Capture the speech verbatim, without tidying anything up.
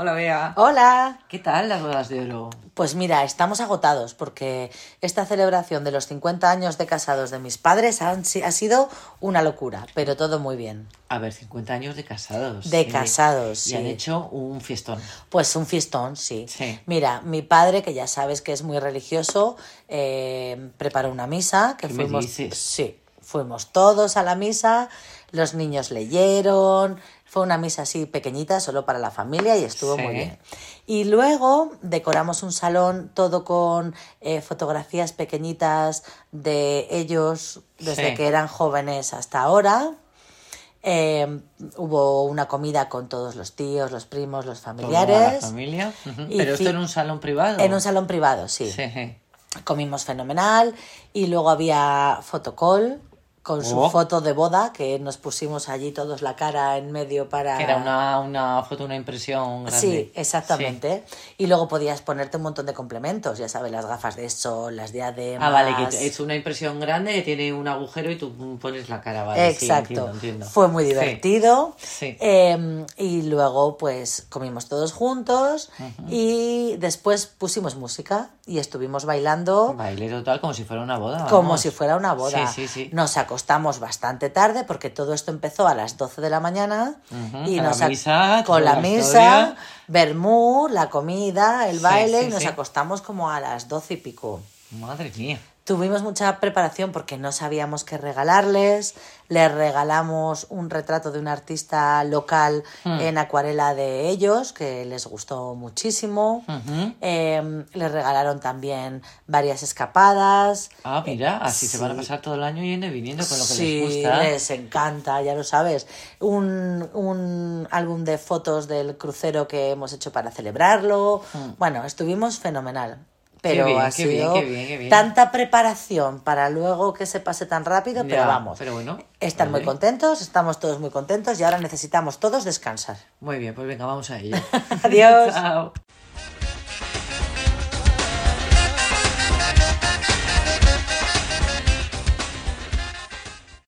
Hola, Bea. Hola. ¿Qué tal las bodas de oro? Pues mira, estamos agotados porque esta celebración de los cincuenta años de casados de mis padres han, ha sido una locura, pero todo muy bien. A ver, cincuenta años de casados. De sí. casados, sí. Y han hecho un fiestón. Pues un fiestón, sí. Sí. Mira, mi padre, que ya sabes que es muy religioso, eh, preparó una misa. Que ¿Qué me fuimos, dices? Sí, fuimos todos a la misa, los niños leyeron. Fue una misa así pequeñita, solo para la familia, y estuvo Sí. muy bien. Y luego decoramos un salón todo con eh, fotografías pequeñitas de ellos desde Sí. que eran jóvenes hasta ahora. Eh, hubo una comida con todos los tíos, los primos, los familiares. Toda la familia. Ujú. Y Pero esto fi- en un salón privado. En un salón privado, sí. Sí. Comimos fenomenal y luego había fotocall con su Oh. foto de boda, que nos pusimos allí todos la cara en medio para... Que era una, una foto, una impresión grande. Sí, exactamente. Y luego podías ponerte un montón de complementos, ya sabes, las gafas de sol, las diademas... Ah, vale, que es una impresión grande que tiene un agujero y tú pones la cara, vale. Exacto. Sí, entiendo, entiendo. Fue muy divertido. Sí. Eh, y luego, pues, comimos todos juntos y después pusimos música y estuvimos bailando Baile total, como si fuera una boda. como vamos. si fuera una boda. Sí, sí, sí. Nos acostamos bastante tarde porque todo esto empezó a las doce de la mañana. Ujú, y con nos la ac- misa, con toda la la misa, historia. vermú, la comida, el Sí, baile, sí, y nos sí. acostamos como a las doce y pico. Madre mía. Tuvimos mucha preparación porque no sabíamos qué regalarles. Les regalamos un retrato de un artista local Hmm. en acuarela de ellos, que les gustó muchísimo. Ujú. Eh, les regalaron también varias escapadas. Ah, mira, así se van a sí. pasar todo el año yendo y viniendo con lo que Sí, les gusta. les encanta, ya lo sabes. Un, un álbum de fotos del crucero que hemos hecho para celebrarlo. Hmm. Bueno, estuvimos fenomenal. Pero bien, ha qué bien, sido qué bien, qué bien. tanta preparación para luego que se pase tan rápido, pero Ya, vamos. pero bueno, Están muy vale. contentos, estamos todos muy contentos y ahora necesitamos todos descansar. Muy bien, pues venga, vamos a ello. Adiós. Chao.